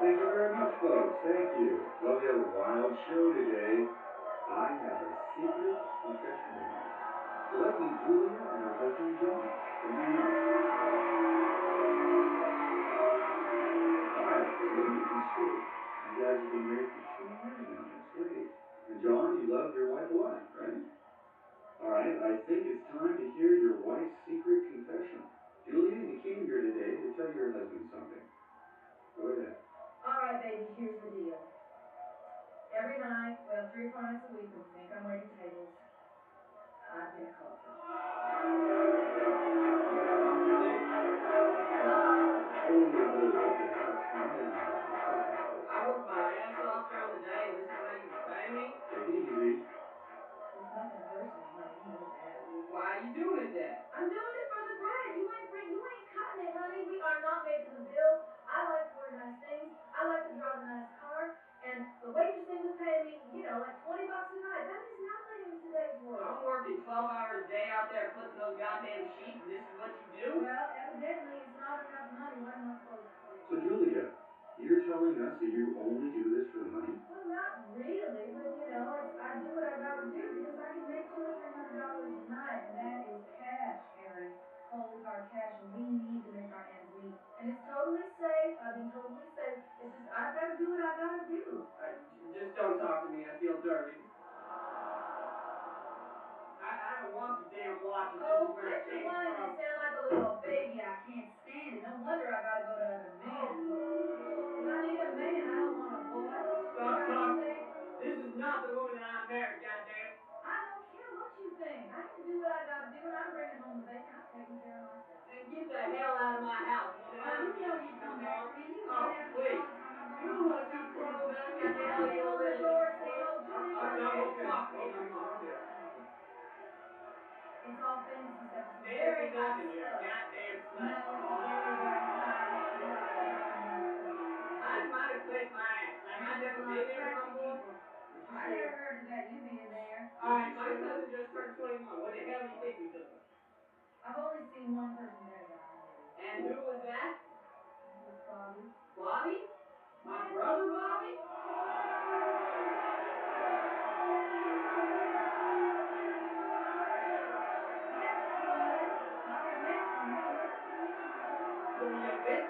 Thank you very much, folks. Thank you. Well, we have a wild show today. I have a secret confession to make. So let's meet Julia and her husband, John. Come on up. All right, so let me get this straight. You guys have been married for 2 years now. That's great. And John, you love your wife a lot, right? All right, I think it's time to hear your wife's secret confession. Julia, you came here today to tell your husband something. Go ahead. All right, baby, here's the deal. Every night, well, 3 or 4 nights a week when you think I'm waiting tables, I've been a culprit. Oh, okay. Let's calm down. Let's talk about this. I worked my ass off during the day, and this is how you pay me? Take it easy. It's nothing personal, honey. You know that. Well, why are you doing it then? I'm doing it for the bread. You ain't cutting it, honey. We are not making the bills. I like to wear nice things. I like to drive a nice car. And the waitress thing was paying me, like $20 a night. That means nothing in today's world. I'm working 12 hours a day out there clipping those goddamn sheep, and this is what you do? Well, evidently it's not enough money. What am I supposed to do? So, Julia, you're telling us that you only do this for the money? Well, not really, but I do what I gotta do because I can make $200 or $300 a night, and that is cash, Harry. Cold hard cash, and we need to make our ends meet. And it's totally safe. I've been totally safe. It's just I've got to do what I gotta do. Just don't talk to me. I feel dirty. I don't want the damn watch if this Oh, is where quit it your came whining. from. You sound like a little baby. I can't stand it. No wonder I gotta go to other men. When I need a man, I don't want a boy. Stop talking. This is not the woman that I married, goddamn. I don't care what you think. I have to do what I gotta do, and I'm bringing home the bacon. I'm taking care of myself. Then get the hell out of my house, woman. I don't need You you no come more. back for me. You Oh, run after me please. all the time. I go You home. don't want to come crawling back You in put hell, me you on old the lady. doorstep. Oh, Jimmy, All right, now don't talk to me no more. It's all fantasy stuff. It's Fantasy very high nothing. You're a stuff. goddamn No, slut. it's very, very high stuff. I just might have placed my ass. Like I've never been there before. I never heard of that. You being there. All right, my cousin just turned 21. What the hell do you think we doing? I've only seen one person there that I knew. And who was that? It was Bobby. Bobby? My brother Bobby? So you bitch